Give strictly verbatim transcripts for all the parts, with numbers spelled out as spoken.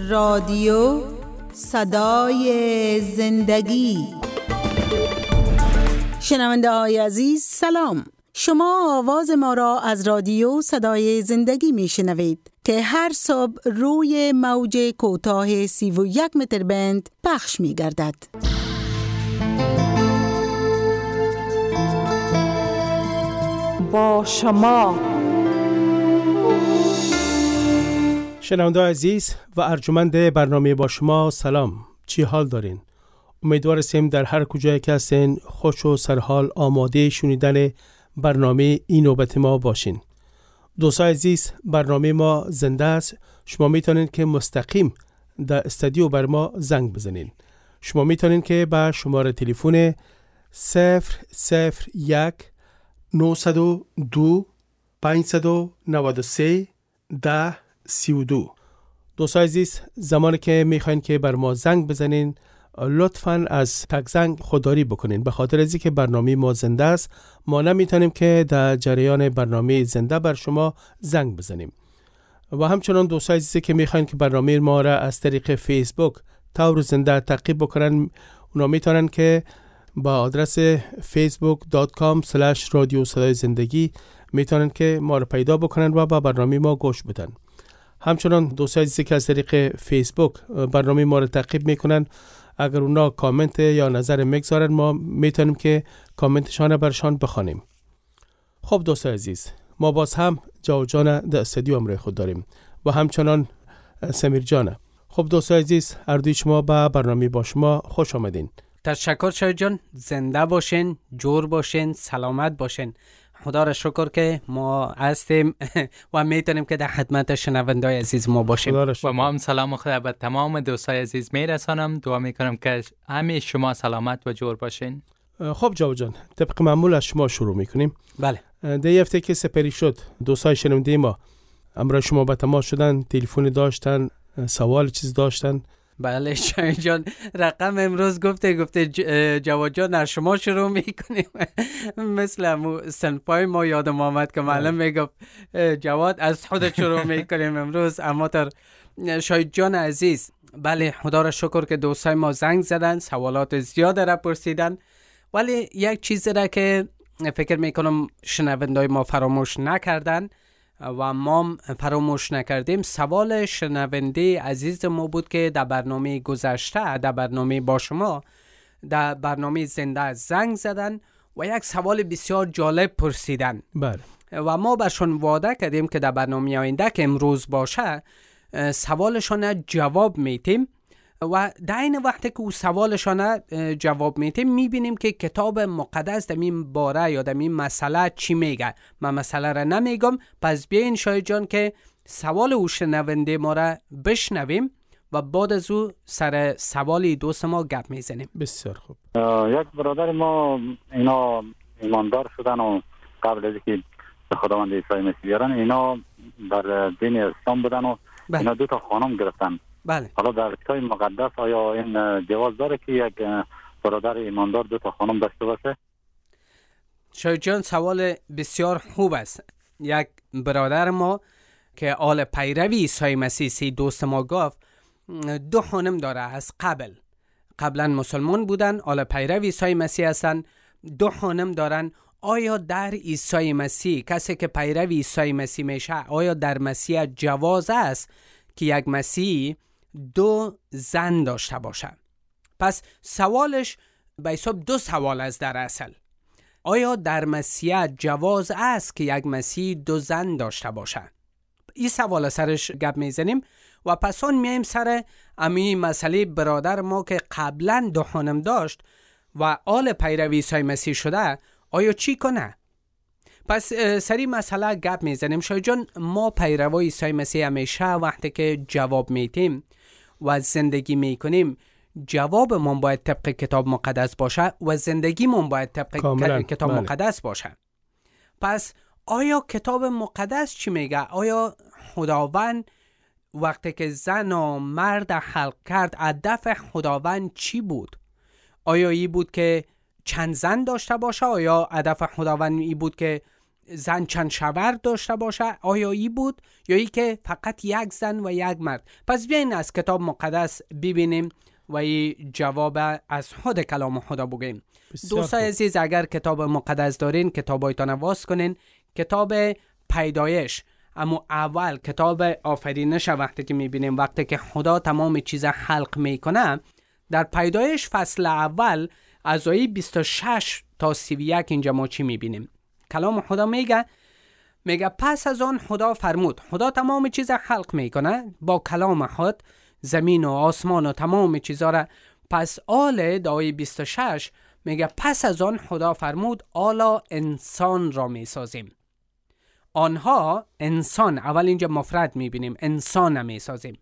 رادیو صدای زندگی. شنونده های عزیز سلام، شما آواز ما را از رادیو صدای زندگی می شنوید که هر صبح روی موج کوتاه سی و یک متر بند پخش می گردد. با شما شنونده عزیز و ارجمند برنامه با شما سلام، چی حال دارین؟ امیدوارم در هر کجایی که هستین خوش و سرحال آماده شنیدن برنامه این نوبت ما باشین. دوستان عزیز، برنامه ما زنده است. شما میتونین که مستقیم در استودیو بر ما زنگ بزنین. شما میتونین که با شماره تلفن صفر صفر یک نهصد و دو پانصد و نود و سه ده سی و دو. دوستان عزیز، زمانی که میخواین که بر ما زنگ بزنین لطفاً از تک زنگ خودداری بکنین، به خاطر از اینکه برنامه ما زنده است. ما نمیتونیم که در جریان برنامه زنده بر شما زنگ بزنیم. و همچنان دوستان عزیزی که میخواین که برنامه ما را از طریق فیسبوک طور زنده تعقیب بکنن، اونا میتونن که با آدرس فیسبوک دات کام اسلش رادیو صدای زندگی میتونن که ما را پیدا بکنن و با برنامه ما گوش بدن. همچنان دوستان عزیزی که از طریق فیسبوک برنامه ما را تعقیب میکنن، اگر اونا کامنت یا نظر میگذارن ما میتونیم که کامنتشان برشان بخوانیم. خب دوستان عزیز، ما باز هم جاو جان در استودیو امروز خود داریم و همچنان سمیر جان. خب دوستان عزیز، اردوی شما به برنامه با شما خوش آمدین. تشکر شاید جان، زنده باشین، جور باشین، سلامت باشین. خدا را شکر که ما هستیم و میتونیم که در خدمت شنونده‌های عزیز ما باشیم. و ما هم سلام خدا به تمام دوستای عزیز میرسانم. دعا میکنم که همه شما سلامت و جور باشین. خب جاو جان، طبق معمول از شما شروع میکنیم. بله. در یه هفته که سپری شد دوستای شنونده ما امروز شما به تماس شدن، تلفن داشتن، سوال چیز داشتن. بله شاید جان، رقم امروز گفته گفته جواد جان از شما شروع میکنیم. مثل همون سنپای ما یادم آمد که معلم میگفت جواد از خودت شروع میکنیم امروز. اما تر شاید جان عزیز، بله خدا را شکر که دوستای ما زنگ زدن، سوالات زیاد را پرسیدن، ولی یک چیز را که فکر میکنم شنوندای ما فراموش نکردن و ما فراموش نکردیم، سوال شنونده عزیز ما بود که در برنامه گذشته، در برنامه با شما، در برنامه زنده زنگ زدن و یک سوال بسیار جالب پرسیدن. بله. و ما برشون وعده کردیم که در برنامه آینده که امروز باشه سوالشان جواب میتیم و در این وقت که او سوالشان جواب میتیم میبینیم که کتاب مقدس در این باره یا در این مسئله چی میگه. من مسئله را نمیگم، پس بیاین شاید جان که سوال او شنونده ما را بشنویم و بعد از او سر سوالی دوست ما گپ میزنیم. بسیار خوب. یک برادر ما اینا ایماندار شدن و قبل از اینکه به خداوند عیسی مسیح بیارن اینا در دین اسلام بودن و بله. اینا دو تا خانم گرفتن. بله. حالا در کتاب مقدس آیا این جواز داره که یک برادر ایماندار دو تا خانم داشته باشه؟ شاید جان سوال بسیار خوب است. یک برادر ما که آل پیروی عیسی مسیح دوست ما گفت دو خانم داره از قبل قبلا مسلمان بودن، آل پیروی عیسی مسیح هستن، دو خانم دارن. آیا در عیسی مسیح کسی که پیروی عیسی مسیح میشه، آیا در مسیح جواز است که یک مسیحی دو زن داشته باشه؟ پس سوالش به حساب دو سوال است در اصل. آیا در مسیح جواز است که یک مسیحی دو زن داشته باشه؟ این سوال سرش گپ میزنیم و پس اون میایم سر امی مسئله برادر ما که قبلا دو خانم داشت و آل پیروی عیسی مسیح شده، آیا چی کنه؟ پس سری مسئله گپ میزنیم. شاید جان، ما پیروای عیسی مسیح همیشه وقتی که جواب میتیم و زندگی میکنیم، جواب من باید طبق کتاب مقدس باشه و زندگی من باید طبق کاملا. کتاب بله. مقدس باشه. پس آیا کتاب مقدس چی میگه؟ آیا خداوند وقتی که زن و مرد خلق کرد هدف خداوند چی بود؟ آیا ای بود که چند زن داشته باشه؟ آیا هدف خداوند ای بود که زن چند شوهر داشته باشه، آیا ای بود یا ای که فقط یک زن و یک مرد؟ پس بیاین از کتاب مقدس ببینیم و این جواب از خود کلام خدا بگیم. دوستای عزیز، اگر کتاب مقدس دارین کتابایتان واس کنین. کتاب پیدایش، اما اول کتاب آفرینش، وقتی که میبینیم وقتی که خدا تمام چیزا خلق میکنه، در پیدایش فصل اول از آیه بیست و شش تا سی و یک اینجا ما چی میبینیم؟ کلام خدا میگه میگه پس از آن خدا فرمود. خدا تمام چیزا خلق میکنه با کلام خود، زمین و آسمان و تمام چیزا را. پس آل آیه بیست و شش میگه پس از آن خدا فرمود آلا انسان را میسازیم. آنها انسان، اول اینجا مفرد میبینیم، انسان میسازیم.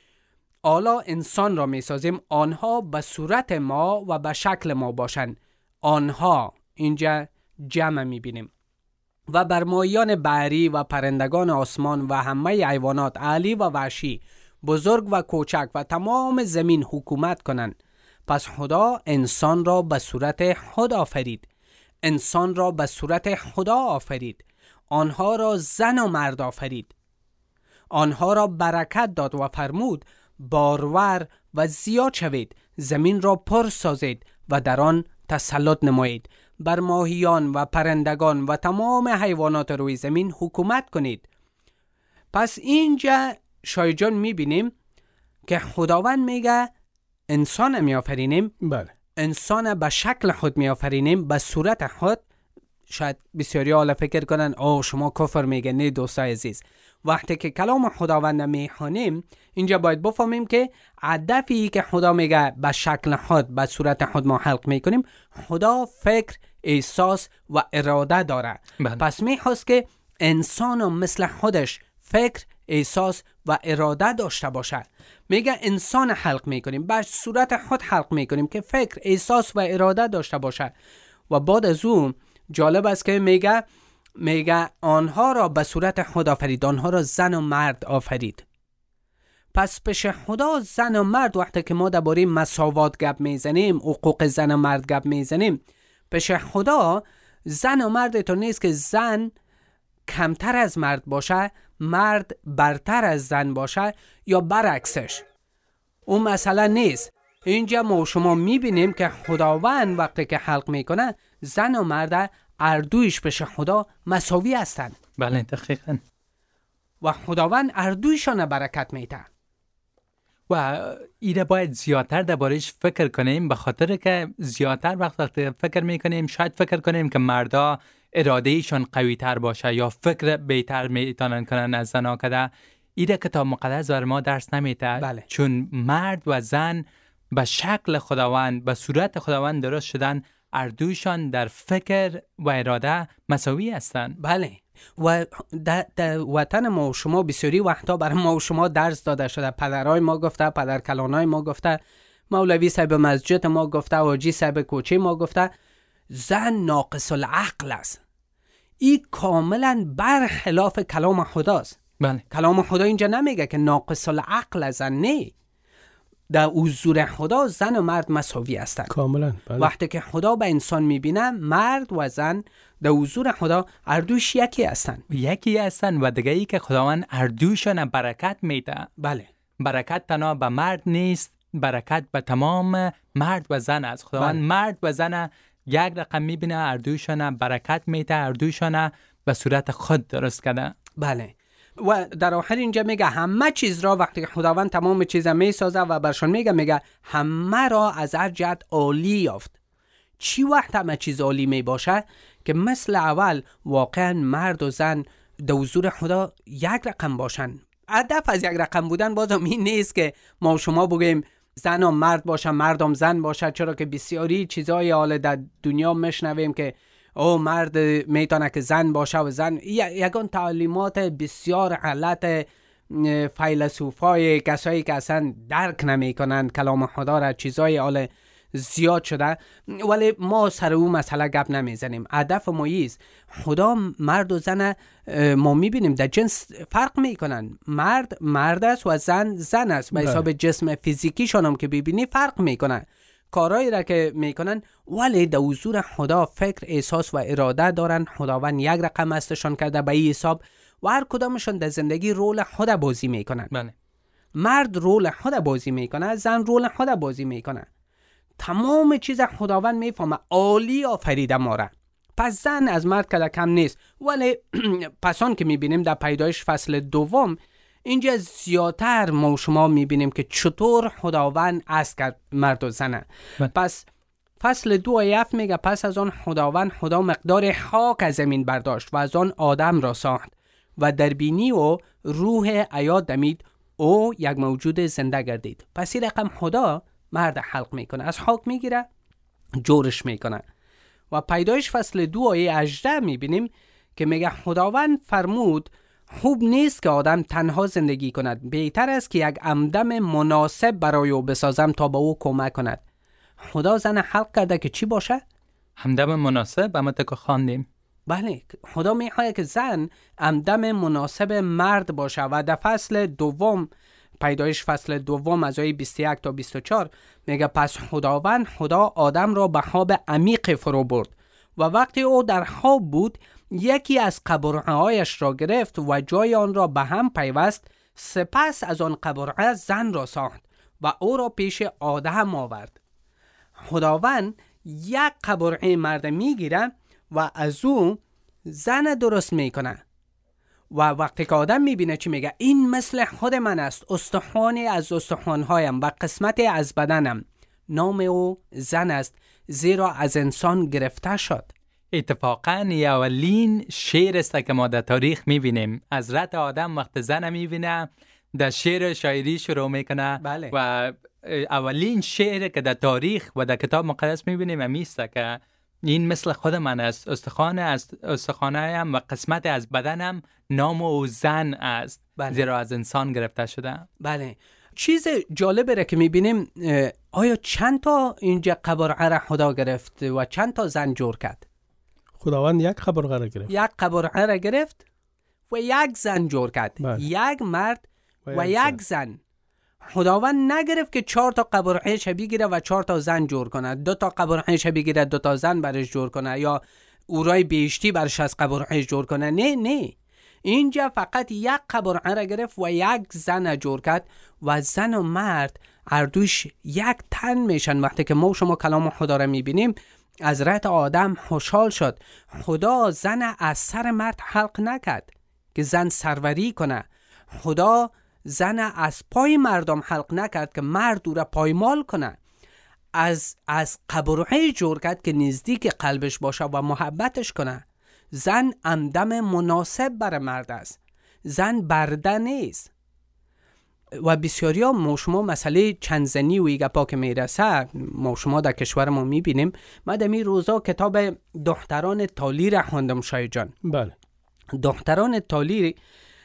آلا انسان را میسازیم، آنها به صورت ما و به شکل ما باشند. آنها اینجا جمع میبینیم. و بر ماهیان بحری و پرندگان آسمان و همه حیوانات اهلی و وحشی، بزرگ و کوچک و تمام زمین حکومت کنند. پس خدا انسان را به صورت خود آفرید. انسان را به صورت خدا آفرید. آنها را زن و مرد آفرید. آنها را برکت داد و فرمود بارور و زیاد شوید، زمین را پر سازید و در آن تسلط نمایید. بر ماهیان و پرندگان و تمام حیوانات روی زمین حکومت کنید. پس اینجا شایجان میبینیم که خداوند میگه انسان می آفرینیم. بله. انسان به شکل خود می آفرینیم، به صورت خود. شاید بسیاری حالا فکر کنن آه شما کفر میگه. نه دوستای عزیز، وقتی که کلام خداوند میخوانیم اینجا باید بفهمیم که هدفی که خدا میگه به شکل خود، به صورت خود ما خلق میکنیم، خدا فکر، احساس و اراده داره. بله. پس میخواست که انسان مثل خودش فکر، احساس و اراده داشته باشه. میگه انسان خلق میکنیم، به صورت خود خلق میکنیم که فکر، احساس و اراده داشته باشه. و بعد از اون جالب است که میگه میگه آنها را به صورت خود آفرید، آنها را زن و مرد آفرید. پس پیش خدا زن و مرد، وقتی که ما درباره مساوات گپ میزنیم، حقوق زن و مرد گپ میزنیم، پیش خدا زن و مرد تو نیست که زن کمتر از مرد باشه، مرد برتر از زن باشه یا برعکسش. اون مسئله نیست. اینجا ما شما میبینیم که خداوند وقتی که خلق میکنه زن و مرد اردویش پیش خدا مساوی هستند. بله دقیقاً. و خداوند اردویشان برکت میده. و ایره باید زیادتر درباره‌اش فکر کنیم، به خاطر که زیادتر وقت وقت فکر میکنیم شاید فکر کنیم که مردا اراده ایشان قوی تر باشه یا فکر بهتر میتونن کنن از زنا کده. ایره کتاب مقدس بر ما درس نمیده. بله. چون مرد و زن به شکل خداوند، به صورت خداوند درست شدن، اردوشان در فکر و اراده مساوی هستند. بله. و در, در وطن ما و شما بسیاری وقتا برای ما و شما درس داده شده. پدرای ما گفته، پدر کلانای ما گفته، مولوی صاحب مسجد ما گفته، حاجی صاحب کوچه ما گفته زن ناقص العقل است. این کاملا برخلاف کلام خداست. بله. کلام خدا اینجا نمیگه که ناقص العقل زن، نه. در حضور خدا زن و مرد مساوی هستند. کاملا. بله. وقتی که خدا به انسان میبینه، مرد و زن در حضور خدا اردوش یکی هستند. یکی هستند و دیگه ای که خداوند اردوشان برکت میده. بله. برکت تنها به مرد نیست، برکت به تمام مرد و زن است. خداوند بله. مرد و زن یک رقم میبینه، اردوشان برکت میده، اردوشان به صورت خود درست کرده. بله. و در آخر اینجا میگه همه چیز را، وقتی که خداوند تمام چیز میسازه و برشان میگه میگه همه را از هر جهت عالی یافت. چی وقت همه چیز عالی میباشه؟ که مثل اول واقعا مرد و زن در حضور خدا یک رقم باشن. هدف از یک رقم بودن بازم این نیست که ما و شما بگیم زن و مرد باشه، مردم زن باشه، چرا که بسیاری چیزای حال در دنیا میشنویم که او مرد میتونه که زن باشه و زن، یگان تعلیمات بسیار غلط فیلسوفای، کسایی که اصلا درک نمیکنن کلام خدا را، چیزای حال زیاد شده. ولی ما سر اون مسئله گپ نمیزنیم. هدف ما ایست خدا مرد و زن ما میبینیم در جنس فرق میکنن. مرد مرد است و زن زن است. به حساب جسم فیزیکیشون هم که ببینی فرق میکنن. کارهایی را که میکنن ولی در حضور خدا فکر، احساس و اراده دارن. خداوند یک رقم استشان کرده به این حساب و هر کدامشون در زندگی رول خود بازی میکنن. بله. مرد رول خود بازی میکنه، زن رول خود بازی میکنه. تمام چیز خداوند میفهمه، عالی آفریده ما را. پس زن از مرد کده کم نیست. ولی پسان که میبینیم در پیدایش فصل دوم، اینجا زیادتر ما شما میبینیم که چطور خداوند عصر کرد مرد و زنه. پس فصل دو آیه هفت میگه پس از آن خداوند خدا مقدار خاک از زمین برداشت و از آن آدم را ساخت و در بینی و روح حیات دمید، او یک موجود زنده گردید. پس این رقم خدا مرد خلق میکنه، از خاک میگیره جورش میکنه. و پیدایش فصل دو آیه هجده میبینیم که میگه خداوند فرمود خوب نیست که آدم تنها زندگی کند، بهتر است که یک همدم مناسب برای او بسازم تا به او کمک کند. خدا زن خلق کرده که چی باشه؟ همدم مناسب. اما تک خواندیم. بله، خدا میخواد که زن همدم مناسب مرد باشه. و در فصل دوم، پیدایش فصل دوم از آیه بیست و یک تا بیست و چهار میگه پس خداوند خدا آدم را به خواب عمیق فرو برد و وقتی او در خواب بود یکی از قبرهایش را گرفت و جای آن را به هم پیوست. سپس از آن قبرها زن را ساخت و او را پیش آدم آورد. خداوند یک قبرهای مرد میگیره و از او زن درست میکنه. و وقتی که آدم میبینه چی میگه؟ این مثل خود من است، استخوانی از استخوانهایم و قسمتی از بدنم. نام او زن است زیرا از انسان گرفته شد. اتفاقاً اولین شعر است که ما در تاریخ میبینیم. از رت آدم وقت زن میبینه در شعر شاعری شروع میکنه. بله. و اولین شعر که در تاریخ و در کتاب مقدس میبینیم همیسته که این مثل خود من است، استخوان از استخوانهایم و قسمت از بدنم نام او زن است. بله. زیرا از انسان گرفته شده. بله. چیز جالبه که میبینیم، آیا چند تا اینجا قبرعه را خدا گرفت و چند تا زن جور کرد؟ خداوند یک قبرعه را گرفت. یک قبرعه را گرفت و یک زن جور کرد. بله. یک مرد و, و یک زن. زن. خداوند نگرفت که چهار تا قبرعهش بگیره و چهار تا زن جور کنه، دو تا قبرعهش بگیره دو تا زن برش جور کنه، یا اورای بیشتی برش از قبرعهش جور کنه. نه نه، اینجا فقط یک قبرعه را گرفت و یک زن جور کرد و زن و مرد هر دوش یک تن میشن. وقتی که ما شما کلام خدا را میبینیم، از رت آدم خوشحال شد. خدا زن از سر مرد خلق نکرد که زن سروری کنه. خدا زن از پای مردم خلق نکرد که مرد او را پایمال کنه. از از قبرعه جور کرد که نزدیک قلبش باشه و محبتش کنه. زن همدم مناسب برای مرد است. زن برده نیست. و بسیاری ها ما شما مسئله چند زنی و ایگه پا که میرسه، ما شما در کشور ما میبینیم. من در این روزا کتاب دختران تالی را خوندم شای جان. بله. دختران تالی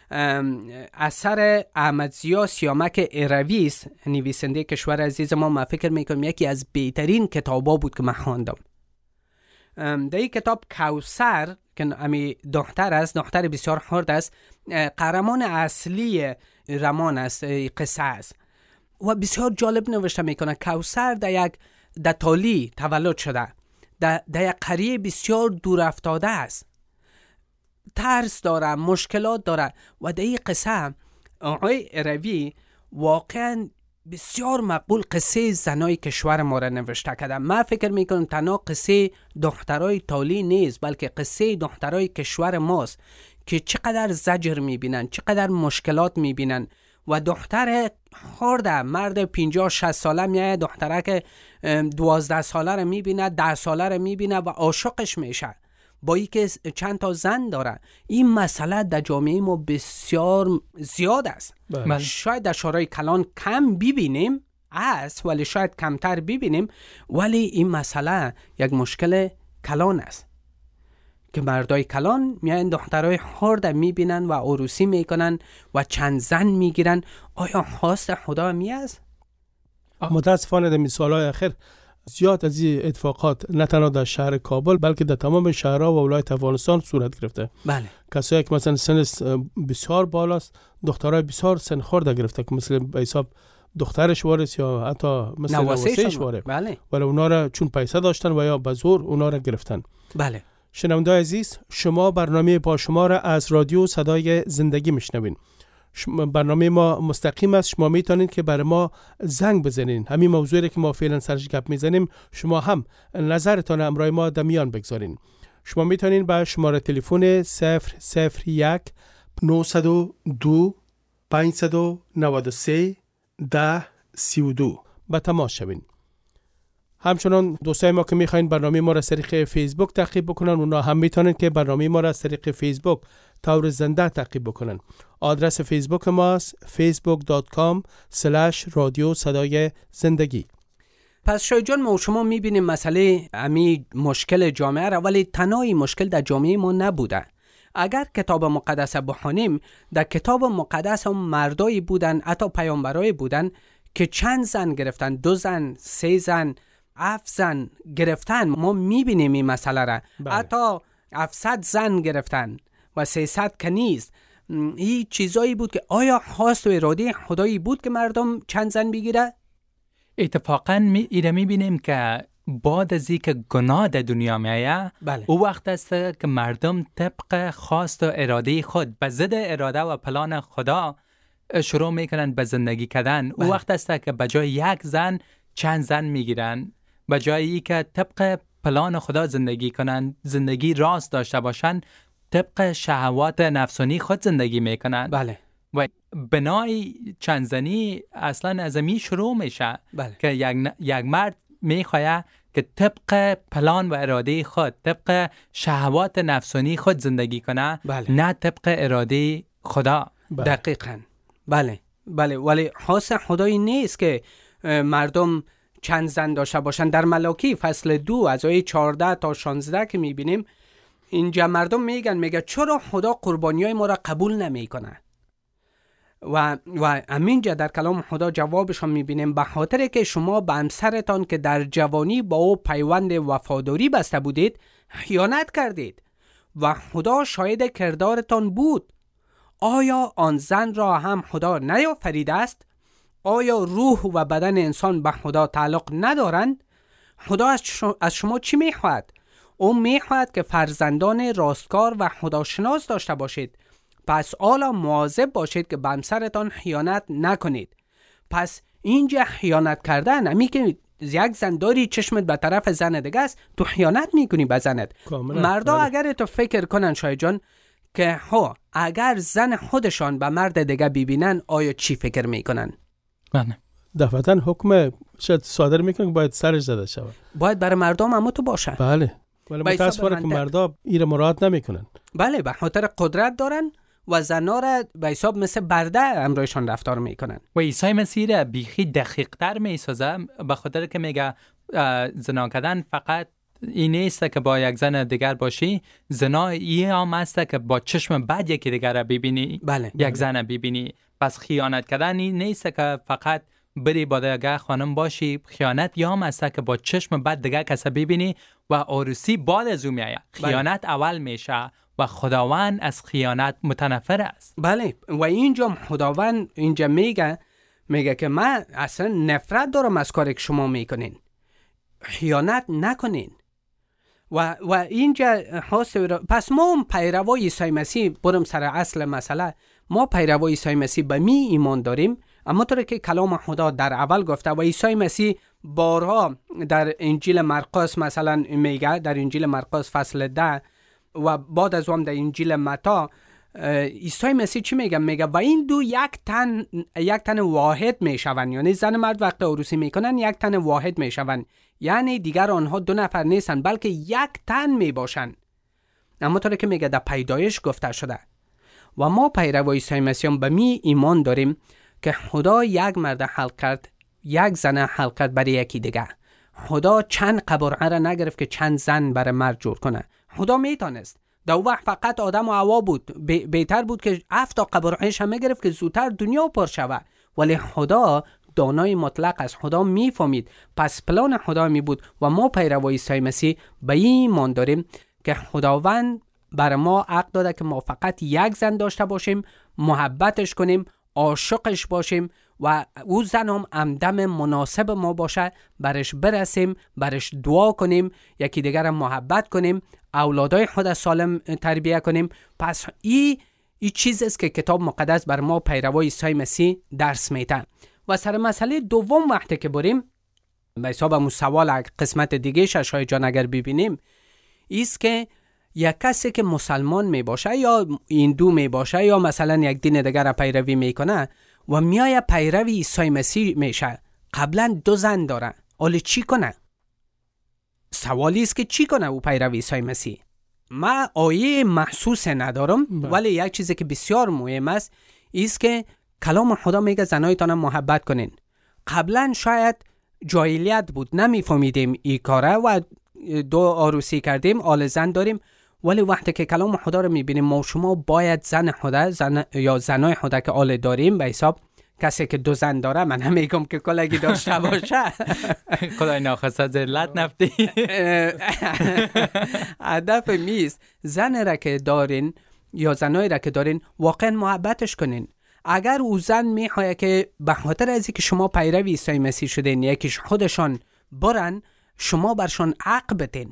اثر احمد ضیا سیامک ارویس، نویسنده کشور عزیز ما. من فکر میکنم یکی از بهترین کتابا بود که من خواندم. در این کتاب کوثر که امی دختر است، دختر بسیار خرد است، قهرمان اصلی رمان است، قصه است و بسیار جالب نوشته میکنه. کوثر در یک در تالی تولد شده، در, در یک قریه بسیار دور افتاده است، ترس داره، مشکلات داره. و در این قصه آقای اروی واقعا بسیار مقبول قصه زنای کشور ما را نوشته کرده. من فکر میکنم تنها قصه دخترای تالی نیست، بلکه قصه دخترای کشور ماست که چقدر زجر میبینن، چقدر مشکلات میبینن. و دختر خورده مرد پنجاه شصت ساله میایه، دختره که دوازده ساله رو میبینه، ده ساله رو میبینه و عاشقش میشه، با ای که چند تا زن داره. این مسئله در جامعه ما بسیار زیاد است. بله. شاید در شورای کلان کم ببینیم است، ولی شاید کمتر ببینیم، ولی این مسئله یک مشکل کلان است که مردای کلان میان دخترای خرد میبینن و عروسی میکنن و چند زن میگیرن. آیا خواست خدا می است؟ متاسفانه در مثالهای اخیر زیاد از این اتفاقات نه تنها در شهر کابل بلکه در تمام شهرها و ولایت افغانستان صورت گرفته. بله. کسایی که مثلا سن بسیار بالاست، دخترای بسیار سن خورده گرفته که مثل به حساب دخترش وارث یا حتی مثل نواسهش وارث. بله. ولی اونا را چون پیسه داشتن و یا به زور اونا را گرفتن. بله. شنونده‌های عزیز، شما برنامه با شما را از رادیو صدای زندگی میشنوین. برنامه ما مستقیم است. شما میتونید که برای ما زنگ بزنین. همین موضوعی که ما فعلا سرش گپ میزنیم شما هم نظرتان همراه ما در میان بگذارین. شما میتونین با شماره تلفن صفر صفر یک نهصد و دو پانصد و نود و سه ده سی و دو با تماس شوین. همچنان دوستای ما که میخواین برنامه ما را از طریق فیسبوک تعقیب بکنن، اونا هم میتونن که برنامه ما را از طریق فیسبوک طور زنده تعقیب بکنن. آدرس فیسبوک ماست فیسبوک دات کام اسلش رادیو صدای زندگی. پس شاید جان ما و شما میبینیم مسئله امی مشکل جامعه را، ولی تنهایی مشکل در جامعه ما نبوده. اگر کتاب مقدس بخونیم، در کتاب مقدس هم مردایی بودن، حتی پیامبرایی بودن که چند زن گرفتن، دو زن، سه زن، هفت زن گرفتن. ما میبینیم این مسئله را. بله. حتی هفتصد زن گرفتن و سیصد کنیز. این چیزایی بود که آیا خواست و اراده خدایی بود که مردم چند زن بگیره؟ اتفاقا می ایره میبینیم که بعد از اینکه گناه در دنیا میایه، بله. او وقت است که مردم طبق خواست و اراده خود به ضد اراده و پلان خدا شروع میکنن به زندگی کردن. بله. او وقت است که بجای یک زن چند زن میگیرن، بجایی که طبق پلان خدا زندگی کنن، زندگی راست داشته باشن، طبق شهوات نفسانی خود زندگی میکنن. بله. و بنای چند زنی اصلا از می شروع میشه. بله. که یک, ن... یک مرد میخواه که طبق پلان و اراده خود، طبق شهوات نفسانی خود زندگی کنه. بله. نه طبق اراده خدا. بله. دقیقاً. بله. بله. ولی خاص خدایی نیست که مردم چند زن داشته باشن. در ملاکی فصل دو از آیه چهارده تا شانزده که میبینیم اینجا مردم میگن میگه چرا خدا قربانیای ما را قبول نمیکنه؟ و و همینجا در کلام خدا جوابشون میبینیم به خاطر که شما به همسرتان که در جوانی با او پیوند وفاداری بسته بودید خیانت کردید و خدا شاهد کردارتان بود. آیا آن زن را هم خدا نیافریده است؟ آیا روح و بدن انسان به خدا تعلق ندارند؟ خدا از شما چی میخواهد؟ او میخواهد که فرزندان راستکار و خداشناس داشته باشید. پس حالا مواظب باشید که به همسرتان خیانت نکنید. پس اینجا خیانت کردن، امی که یک زن داری چشمت به طرف زن دیگه است، تو خیانت میکنی به زنت. مردا اگر تو فکر کنن شاید جان که ها اگر زن خودشان به مرد دیگه ببینن آیا چی فکر میکنن؟ بله. دفعتاً حکم شاید صادر میکنه که باید سرش زده شود. باید برای مردم اما تو باشه. بله. ولی متاسفانه که مردا ایره مراعات نمیکنن. بله، به خاطر قدرت دارن و زنا را به حساب مثل برده امرویشان رفتار میکنن. و عیسی مسیح را بیخی دقیق تر میسازه به خاطر که میگه زنا کردن فقط این نیست که با یک زن دیگر باشی، زنا این هم است که با چشم بد یکی دیگر را ببینی. بله. یک زن ببینی. پس خیانت کردن این نیست که فقط بری با دیگر خانم باشی. خیانت یا هم است که با چشم بد دیگر کسی ببینی و عروسی بعد از اون میآید. خیانت بله. اول میشه و خداوند از خیانت متنفر است. بله. و اینجا خداوند اینجا میگه میگه که من اصلا نفرت دارم از کاری که شما میکنین. خیانت نکنین. و و اینجا خاص پس ما پیروای عیسی مسیح، برم سر اصل مسئله، ما پیروای عیسی مسیح به می ایمان داریم. اما طوری که کلام خدا در اول گفته و عیسی مسیح بارها در انجیل مرقس مثلا میگه، در انجیل مرقس فصل ده و بعد از اون در انجیل متی عیسی مسیح چی میگه؟ میگه و این دو یک تن یک تن واحد میشوند. یعنی زن مرد وقت عروسی میکنن یک تن واحد میشوند، یعنی دیگر آنها دو نفر نیستن بلکه یک تن میباشن. اما طوری که میگه در پیدایش گفته شده. و ما پیروای عیسی مسیح به می ایمان داریم که خدا یک مرد خلق کرد، یک زن خلق کرد برای یکی دیگه. خدا چند قبرعه را نگرفت که چند زن برای مرد جور کنه. خدا میتونست. در وقت فقط آدم و حوا بود. ب- بهتر بود که هفت تا قبرعهش هم میگرفت که زودتر دنیا پر شود. ولی خدا دانای مطلق از خدا میفهمید. پس پلان خدا می بود و ما پیروای عیسی مسیح به این ایمان داریم که خداوند بر ما حق داده که ما فقط یک زن داشته باشیم، محبتش کنیم، عاشقش باشیم و او زن هم همدم مناسب ما باشه، برش برسیم، برش دعا کنیم، یکی دیگر هم محبت کنیم، اولادای خود سالم تربیه کنیم. پس این این چیز است که کتاب مقدس بر ما پیروای عیسی مسیح درس میده. و سر مسئله دوم وقتی که بریم به حساب همون سوال قسمت دیگه شای جان اگر ببینیم، ایست که یک کسی که مسلمان می باشه یا هندو می باشه یا مثلا یک دین دیگر را پیروی میکنه و میای پیروی عیسی مسیح میشه، قبلا دو زن داره، حالا چی کنه؟ سوالی است که چی کنه او پیروی عیسی مسیح؟ ما آیه محسوس ندارم با. ولی یک چیزی که بسیار مهم است ایست که کلام خدا میگه زنایتان محبت کنین. قبلا شاید جاهلیت بود، نمیفهمیدیم این کاره و دو عروسی کردیم، آل زن داریم، ولی وقتی که کلام خدا رو میبینیم ما شما باید زن خدا زن یا زنای خدا که آل داریم، به حساب کسی که دو زن داره، من هم میگم که کلگی داشته باشه خدای ناخواسته ذلت نفتی هدف میست زن را که دارین یا زنای را که دارین واقعا محبتش کنین. اگر او زن میخواه که به خاطر از اینکه شما پیروی عیسی مسیح شدین یکیش خودشان برن، شما برشان حق بدین،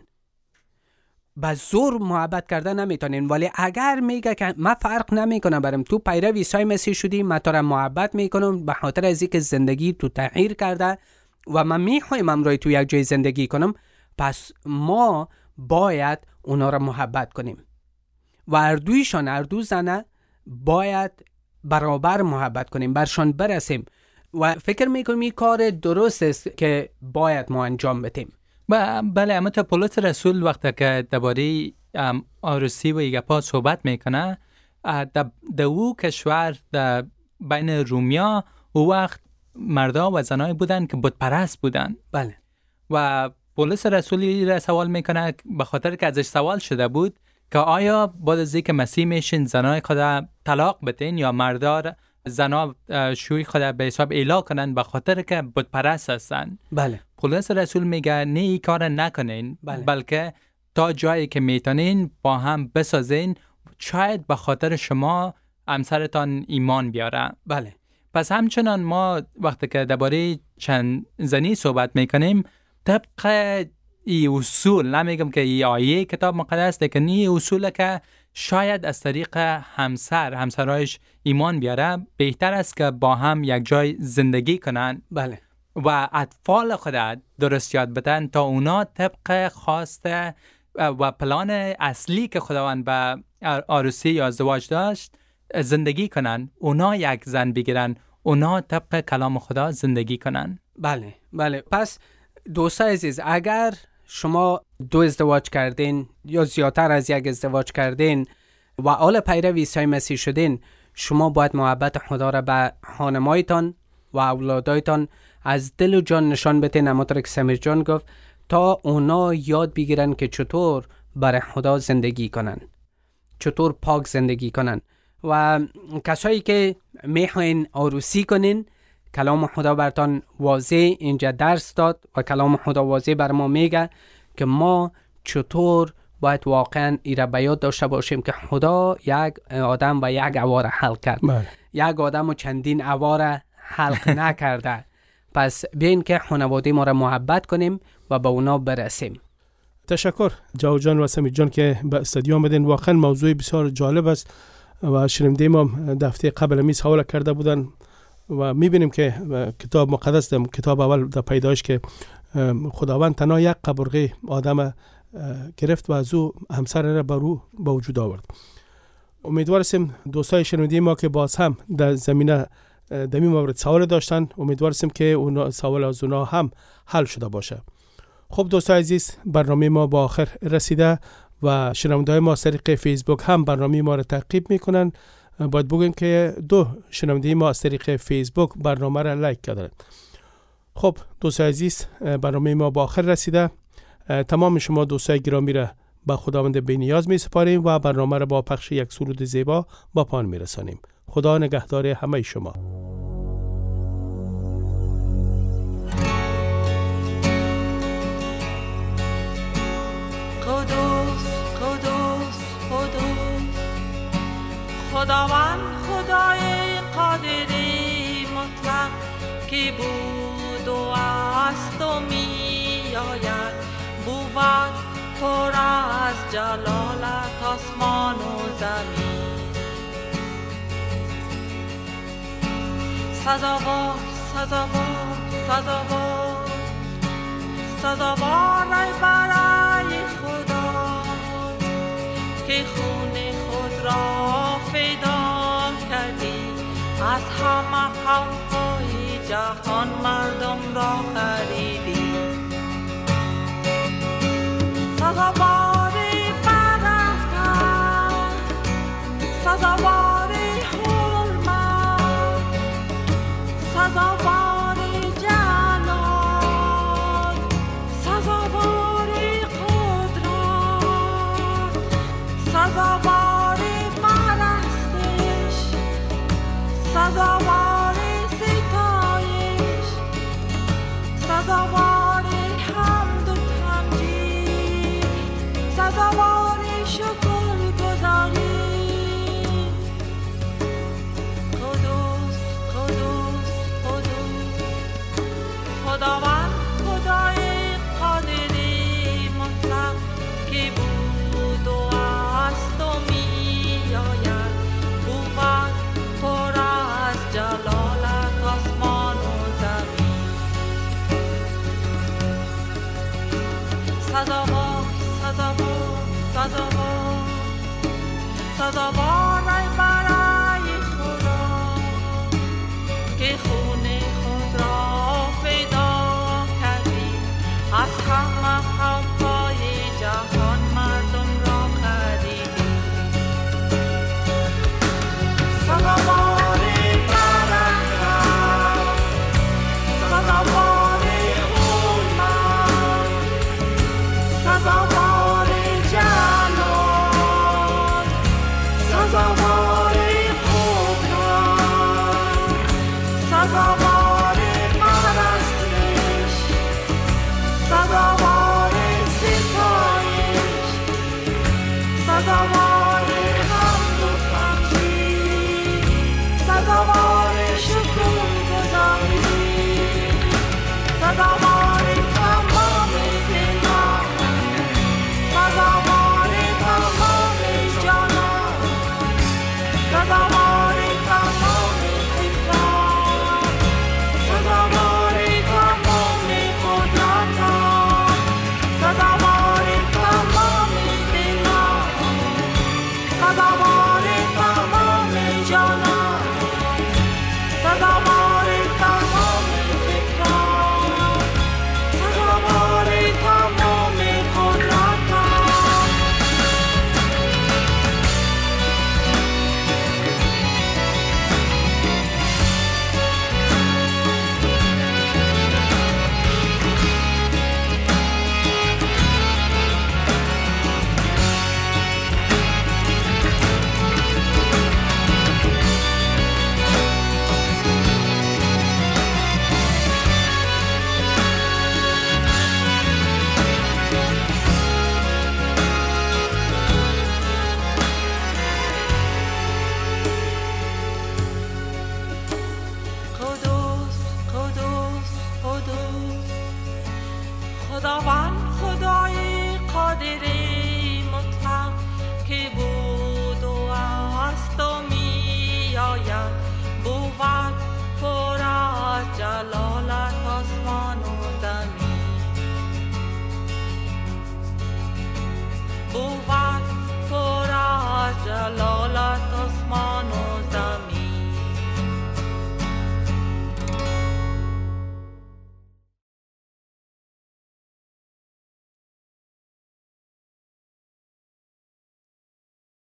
با زور محبت کردن نمیتونین. ولی اگر میگه که من فرق نمیکنم برم تو پیروی عیسی مسیح شدی، من تو را محبت میکنم به خاطر از اینکه زندگی تو تغییر کرده و من میخوایم امروز تو یک جای زندگی کنم، پس ما باید اونا را محبت کنیم و اردویشان اردو زنه باید برابر محبت کنیم، برشان برسیم و فکر میکنم این کار درست است که باید ما انجام بدیم. بله، اما تا پولس رسول وقتی که درباره عروسی و ایگپا صحبت میکنه، در او کشور در بین رومیا او وقت مردا و زنای بودن که بت پرست بودن. بله. و پولس رسولی را سوال میکنه به خاطر که ازش سوال شده بود که آیا بعد از اینکه مسیح میشین زنای خدا طلاق بدین یا مردا زنا شوی خدا به حساب اعلا کنن به خاطر که بت پرست هستن؟ بله. پولس رسول میگه نه، این کار نکنین. بله. بلکه تا جایی که میتونین با هم بسازین، شاید به خاطر شما همسرتان ایمان بیاره. بله. پس همچنان ما وقتی که درباره چند زنی صحبت میکنیم، طبق ای اصول، نمیگم که ای آیه کتاب مقدس، لیکن ای اصوله که شاید از طریق همسر همسرایش ایمان بیاره، بهتر است که با هم یک جای زندگی کنن. بله. و اطفال خود درست یاد بدن تا اونا طبق خواسته و پلان اصلی که خداوند به عروسی یا ازدواج داشت زندگی کنن. اونا یک زن بگیرن، اونا طبق کلام خدا زندگی کنن. بله بله. پس دوستان عزیز، اگر شما دو ازدواج کردین یا زیادتر از یک ازدواج کردین و حال پیروی عیسی مسیح شدین، شما باید محبت خدا را به خانمایتان و اولادایتان از دل و جان نشان بدین، همونطور که سمیر جان گفت، تا اونا یاد بگیرن که چطور برای خدا زندگی کنن، چطور پاک زندگی کنن. و کسایی که میخواین عروسی کنین، کلام خدا برتان واضح اینجا درس داد و کلام خدا واضح بر ما میگه که ما چطور باید واقعا ایره بیاد داشته باشیم که خدا یک آدم و یک عوار خلق کرد. بله. یک آدم و چندین عوار خلق نکرده. پس بیاین که خانواده ما را محبت کنیم و به اونا برسیم. تشکر جاو جان و سمیر جان که به استودیو آمدین. واقعا موضوع بسیار جالب است و شنونده ما دفعه قبل میز حواله کرده بودن و میبینیم که کتاب مقدس در کتاب اول در پیدایش که خداوند تنها یک قبرغه آدم گرفت و از او همسر را بر او به وجود آورد. امیدواریم دوستای شنونده ما که باز هم در زمینه در این مورد سوال داشتن، امیدواریم که اون سوال از اونا هم حل شده باشه. خب دوستای عزیز، برنامه ما با آخر رسیده و شنونده‌های ما از طریق فیسبوک هم برنامه ما را تعقیب میکنن. باید بگویم که دو شنونده ما از طریق فیسبوک برنامه را لایک کردن. خب دوستای عزیز، برنامه ما با آخر رسیده. تمام شما دوستای گرامی را به خداوند بی‌نیاز می سپاریم و برنامه را با پخش یک سرود زیبا با پایان می رسانیم. خدا نگهدار همه شما. قدوس قدوس قدوس خداوند خدای قادری مطلق، که بود و است و می آید، بود پر از جلالت آسمان و زمین. سزاوار سزاوار سزاوار سزاوار ای برای خدا که خون خود را فدا کردی، از همه قوم‌های جهان مردم را خریدی. سزاوار برکت، سزاوار حرمت، سزاوار جلال، سزاوار قدرت، سزاوار پرستش، سزاوار ستایش، سزاوار حمد و تمجید، سزاوار شکر گزاری. قدوس قدوس قدوس خداوند خدای قادری مطلق که بود و است و می آید، بود پر از جلالت آسمان و زمین. سزاوار سزاوار سزاوار سزاوار